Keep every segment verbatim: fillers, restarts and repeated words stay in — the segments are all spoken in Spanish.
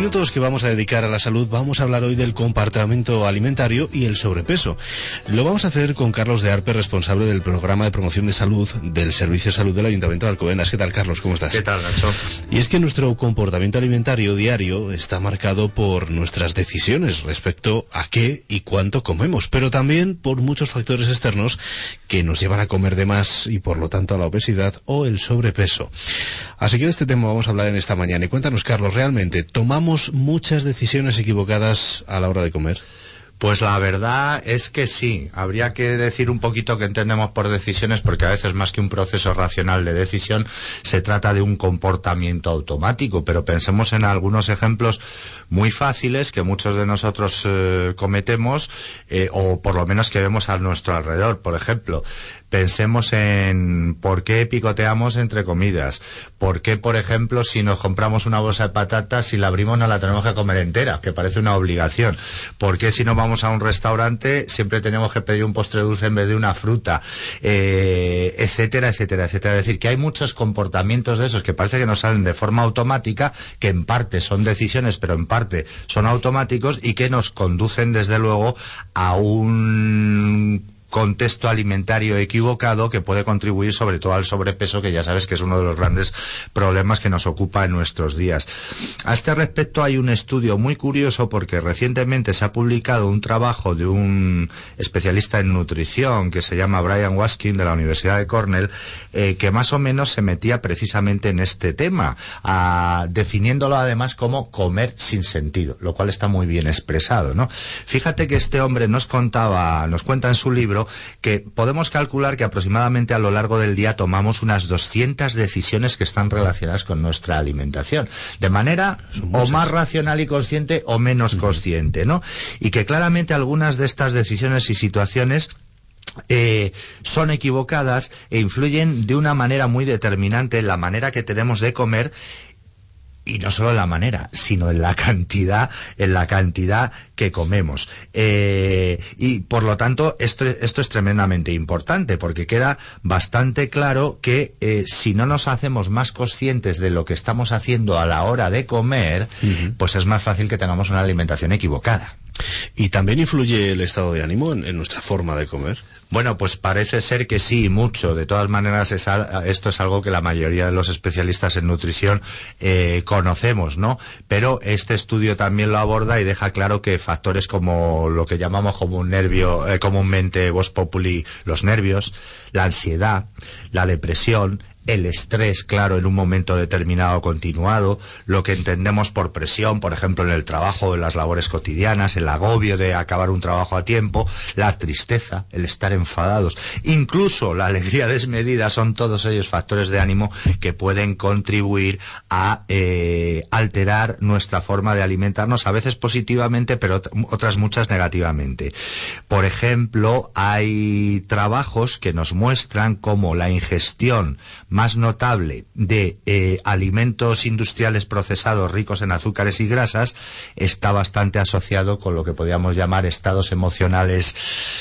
minutos que vamos a dedicar a la salud vamos a hablar hoy del comportamiento alimentario y el sobrepeso. Lo vamos a hacer con Carlos de Arpe, responsable del programa de promoción de salud del Servicio de Salud del Ayuntamiento de Alcobendas. ¿Qué tal, Carlos? ¿Cómo estás? ¿Qué tal, Nacho? Y es que nuestro comportamiento alimentario diario está marcado por nuestras decisiones respecto a qué y cuánto comemos, pero también por muchos factores externos que nos llevan a comer de más y por lo tanto a la obesidad o el sobrepeso. Así que de este tema vamos a hablar en esta mañana. Y cuéntanos, Carlos, ¿realmente tomamos muchas decisiones equivocadas a la hora de comer? Pues la verdad es que sí. Habría que decir un poquito qué entendemos por decisiones, porque a veces más que un proceso racional de decisión se trata de un comportamiento automático. Pero pensemos en algunos ejemplos muy fáciles que muchos de nosotros eh, cometemos eh, o por lo menos que vemos a nuestro alrededor. Por ejemplo, pensemos en por qué picoteamos entre comidas, por qué, por ejemplo, si nos compramos una bolsa de patatas, si la abrimos no la tenemos que comer entera, que parece una obligación, por qué si nos vamos a un restaurante siempre tenemos que pedir un postre dulce en vez de una fruta, eh, etcétera, etcétera, etcétera. Es decir, que hay muchos comportamientos de esos que parece que nos salen de forma automática, que en parte son decisiones, pero en parte son automáticos y que nos conducen desde luego a un contexto alimentario equivocado que puede contribuir sobre todo al sobrepeso, que ya sabes que es uno de los grandes problemas que nos ocupa en nuestros días. A este respecto hay un estudio muy curioso porque recientemente se ha publicado un trabajo de un especialista en nutrición que se llama Brian Waskin de la Universidad de Cornell, eh, que más o menos se metía precisamente en este tema, a, definiéndolo además como comer sin sentido, lo cual está muy bien expresado, ¿no? Fíjate que este hombre nos contaba, nos cuenta en su libro que podemos calcular que aproximadamente a lo largo del día tomamos unas doscientas decisiones que están relacionadas con nuestra alimentación, de manera o más racional y consciente o menos consciente, ¿no? Y que claramente algunas de estas decisiones y situaciones Eh, son equivocadas e influyen de una manera muy determinante en la manera que tenemos de comer. Y no solo en la manera, sino en la cantidad, en la cantidad que comemos. Eh, y por lo tanto, esto, esto es tremendamente importante, porque queda bastante claro que eh, si no nos hacemos más conscientes de lo que estamos haciendo a la hora de comer, uh-huh. pues es más fácil que tengamos una alimentación equivocada. ¿Y también influye el estado de ánimo en, en nuestra forma de comer? Bueno, pues parece ser que sí, mucho. De todas maneras, es al, esto es algo que la mayoría de los especialistas en nutrición eh, conocemos, ¿no? Pero este estudio también lo aborda y deja claro que factores como lo que llamamos como un nervio, eh, comúnmente Vox Populi, los nervios, la ansiedad, la depresión, el estrés, claro, en un momento determinado continuado, lo que entendemos por presión, por ejemplo, en el trabajo, en las labores cotidianas, el agobio de acabar un trabajo a tiempo, la tristeza, el estar enfadados, incluso la alegría desmedida, son todos ellos factores de ánimo que pueden contribuir a eh, alterar nuestra forma de alimentarnos, a veces positivamente, pero otras muchas negativamente. Por ejemplo, hay trabajos que nos muestran cómo la ingestión más notable de eh, alimentos industriales procesados ricos en azúcares y grasas está bastante asociado con lo que podríamos llamar estados emocionales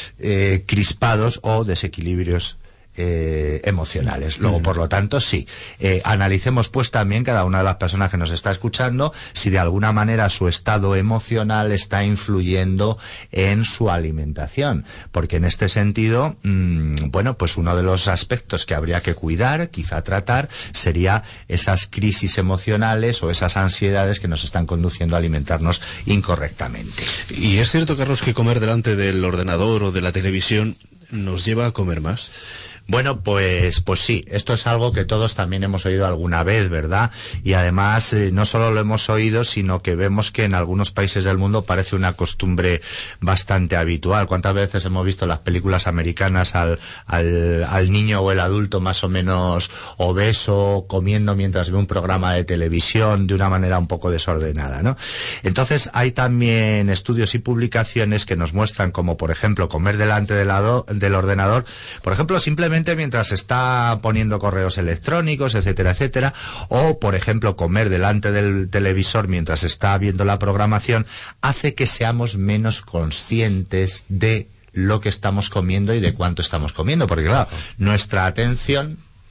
eh, crispados o desequilibrios Eh, emocionales. Luego, por lo tanto, sí. Eh, analicemos pues también cada una de las personas que nos está escuchando si de alguna manera su estado emocional está influyendo en su alimentación. Porque en este sentido, mmm, bueno, pues uno de los aspectos que habría que cuidar, quizá tratar, sería esas crisis emocionales o esas ansiedades que nos están conduciendo a alimentarnos incorrectamente. ¿Y es cierto, Carlos, que comer delante del ordenador o de la televisión nos lleva a comer más? Bueno, pues pues sí, esto es algo que todos también hemos oído alguna vez, ¿verdad? Y además eh, no solo lo hemos oído, sino que vemos que en algunos países del mundo parece una costumbre bastante habitual. ¿Cuántas veces hemos visto en las películas americanas al, al, al niño o el adulto más o menos obeso comiendo mientras ve un programa de televisión de una manera un poco desordenada, ¿no? Entonces hay también estudios y publicaciones que nos muestran como, por ejemplo, comer delante del, ado, del ordenador, por ejemplo, simplemente mientras está poniendo correos electrónicos, etcétera, etcétera, o por ejemplo comer delante del televisor mientras está viendo la programación, hace que seamos menos conscientes de lo que estamos comiendo y de cuánto estamos comiendo, porque claro, nuestra atención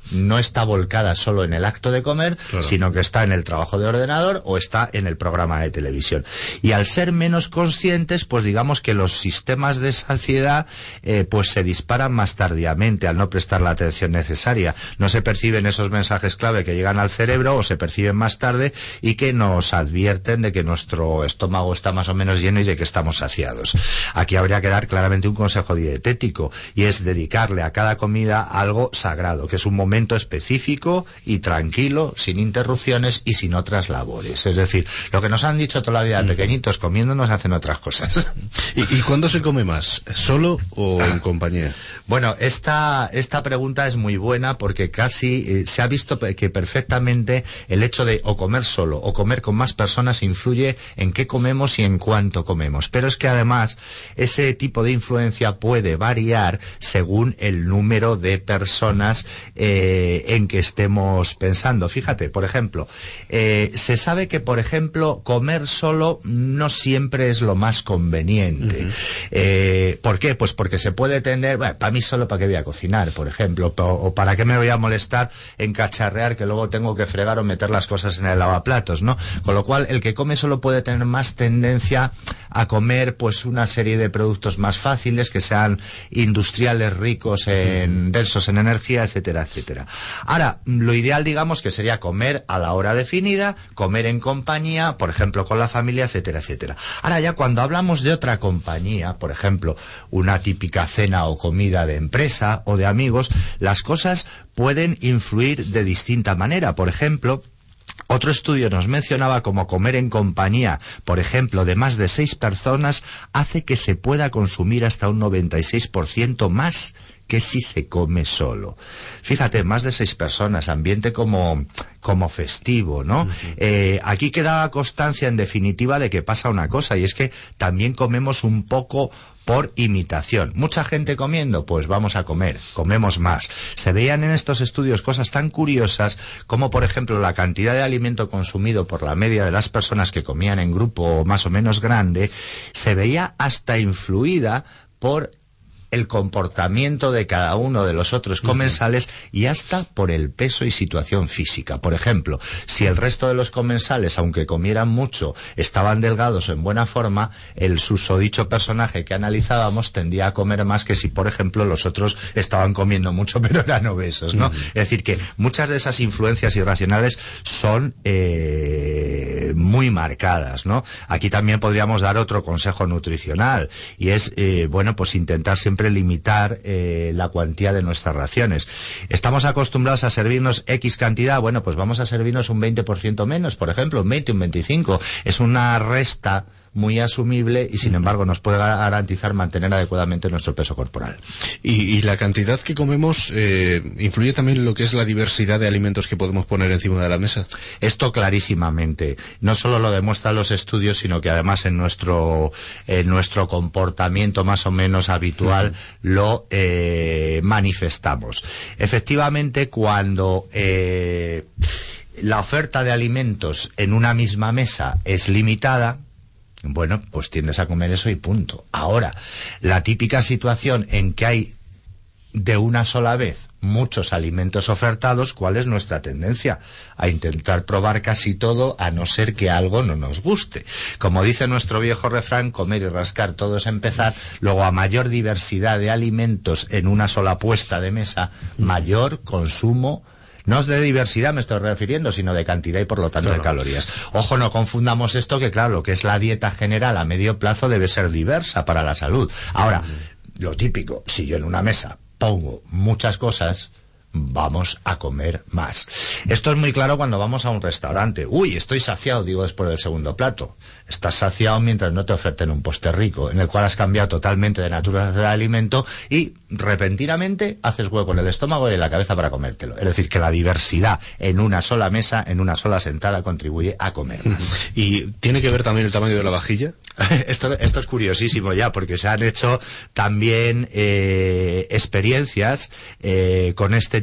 no está volcada solo en el acto de comer, claro, sino que está en el trabajo de ordenador o está en el programa de televisión. Y al ser menos conscientes, pues digamos que los sistemas de saciedad eh, pues se disparan más tardíamente al no prestar la atención necesaria. No se perciben esos mensajes clave que llegan al cerebro o se perciben más tarde y que nos advierten de que nuestro estómago está más o menos lleno y de que estamos saciados. Aquí habría que dar claramente un consejo dietético y es dedicarle a cada comida algo sagrado, que es un momento específico y tranquilo, sin interrupciones y sin otras labores. Es decir, lo que nos han dicho toda la vida de pequeñitos, comiéndonos hacen otras cosas. ¿Y, y cuándo se come más? ¿Solo o en compañía? Bueno, esta, esta pregunta es muy buena porque casi eh, se ha visto que perfectamente el hecho de o comer solo o comer con más personas influye en qué comemos y en cuánto comemos. Pero es que además ese tipo de influencia puede variar según el número de personas eh, en que estemos pensando. Fíjate, por ejemplo, eh, se sabe que, por ejemplo, comer solo no siempre es lo más conveniente. Uh-huh. Eh, ¿Por qué? Pues porque se puede tener, bueno, para mí solo para qué voy a cocinar, por ejemplo, o, o para qué me voy a molestar en cacharrear que luego tengo que fregar o meter las cosas en el lavaplatos, ¿no? Con lo cual, el que come solo puede tener más tendencia a comer pues una serie de productos más fáciles, que sean industriales, ricos en densos en energía, etcétera, etcétera. Ahora, lo ideal, digamos, que sería comer a la hora definida, comer en compañía, por ejemplo, con la familia, etcétera, etcétera. Ahora ya cuando hablamos de otra compañía, por ejemplo, una típica cena o comida de empresa o de amigos, las cosas pueden influir de distinta manera. Por ejemplo, otro estudio nos mencionaba como comer en compañía, por ejemplo, de más de seis personas, hace que se pueda consumir hasta un noventa y seis por ciento más que si se come solo. Fíjate, más de seis personas, ambiente como, como festivo, ¿no? Uh-huh. Eh, aquí queda constancia, en definitiva, de que pasa una cosa, y es que también comemos un poco por imitación. Mucha gente comiendo, pues vamos a comer, comemos más. Se veían en estos estudios cosas tan curiosas como, por ejemplo, la cantidad de alimento consumido por la media de las personas que comían en grupo más o menos grande, se veía hasta influida por el comportamiento de cada uno de los otros comensales y hasta por el peso y situación física. Por ejemplo, si el resto de los comensales, aunque comieran mucho, estaban delgados o en buena forma, el susodicho personaje que analizábamos tendía a comer más que si, por ejemplo, los otros estaban comiendo mucho pero eran obesos, ¿no? Uh-huh. Es decir, que muchas de esas influencias irracionales son eh, muy marcadas, ¿no? Aquí también podríamos dar otro consejo nutricional y es, eh, bueno, pues intentar siempre limitar eh, la cuantía de nuestras raciones. Estamos acostumbrados a servirnos X cantidad, bueno, pues vamos a servirnos un veinte por ciento menos, por ejemplo, un veinte, un veinticinco. Es una resta muy asumible y sin embargo nos puede garantizar mantener adecuadamente nuestro peso corporal. Y, y la cantidad que comemos eh, influye también en lo que es la diversidad de alimentos que podemos poner encima de la mesa. Esto clarísimamente. No solo lo demuestran los estudios, sino que además en nuestro en nuestro comportamiento más o menos habitual uh-huh. lo eh, manifestamos. Efectivamente, cuando eh, la oferta de alimentos en una misma mesa es limitada, bueno, pues tiendes a comer eso y punto. Ahora, la típica situación en que hay de una sola vez muchos alimentos ofertados, ¿cuál es nuestra tendencia? A intentar probar casi todo, a no ser que algo no nos guste. Como dice nuestro viejo refrán, comer y rascar todo es empezar. Luego, a mayor diversidad de alimentos en una sola puesta de mesa, mayor consumo. No es de diversidad me estoy refiriendo, sino de cantidad y por lo tanto claro. de calorías. Ojo, no confundamos esto, que claro, lo que es la dieta general a medio plazo debe ser diversa para la salud. Ahora, lo típico, si yo en una mesa pongo muchas cosas, vamos a comer más. Esto es muy claro cuando vamos a un restaurante. Uy, estoy saciado, digo después del segundo plato. Estás saciado mientras no te ofrecen un postre rico, en el cual has cambiado totalmente de naturaleza del alimento y repentinamente haces hueco en el estómago y en la cabeza para comértelo. Es decir, que la diversidad en una sola mesa, en una sola sentada, contribuye a comer más. ¿Y tiene que ver también el tamaño de la vajilla? Esto, esto es curiosísimo ya, porque se han hecho también eh, experiencias eh, con este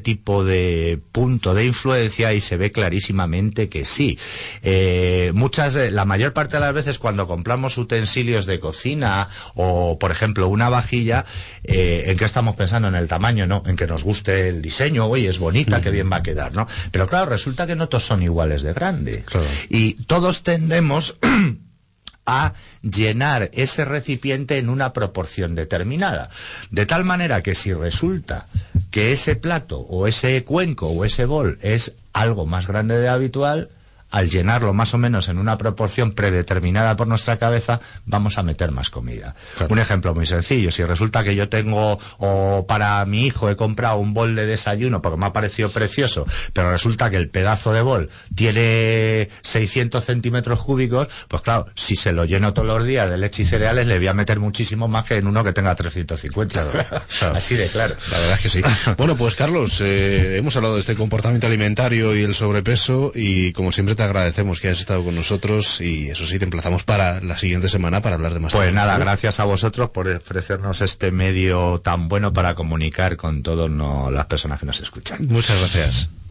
tipo de punto de influencia y se ve clarísimamente que sí. Eh, muchas, la mayor parte de las veces cuando compramos utensilios de cocina o, por ejemplo, una vajilla, eh, ¿en qué estamos pensando? En el tamaño, ¿no? En que nos guste el diseño, oye, es bonita, qué bien va a quedar, ¿no? Pero claro, resulta que no todos son iguales de grande. Claro. Y todos tendemos a llenar ese recipiente en una proporción determinada. De tal manera que si resulta que ese plato o ese cuenco o ese bol es algo más grande de habitual, al llenarlo más o menos en una proporción predeterminada por nuestra cabeza, vamos a meter más comida. Claro. Un ejemplo muy sencillo, si resulta que yo tengo, o para mi hijo he comprado un bol de desayuno porque me ha parecido precioso, pero resulta que el pedazo de bol tiene seiscientos centímetros cúbicos, pues claro, si se lo lleno todos los días de leche y cereales, le voy a meter muchísimo más que en uno que tenga trescientos cincuenta. Claro, claro. Así de claro. La verdad es que sí. Bueno, pues Carlos, eh, hemos hablado de este comportamiento alimentario y el sobrepeso, y como siempre te agradecemos que hayas estado con nosotros, y eso sí, te emplazamos para la siguiente semana para hablar de más. Pues nada, gracias a vosotros por ofrecernos este medio tan bueno para comunicar con todas no, las personas que nos escuchan. Muchas gracias.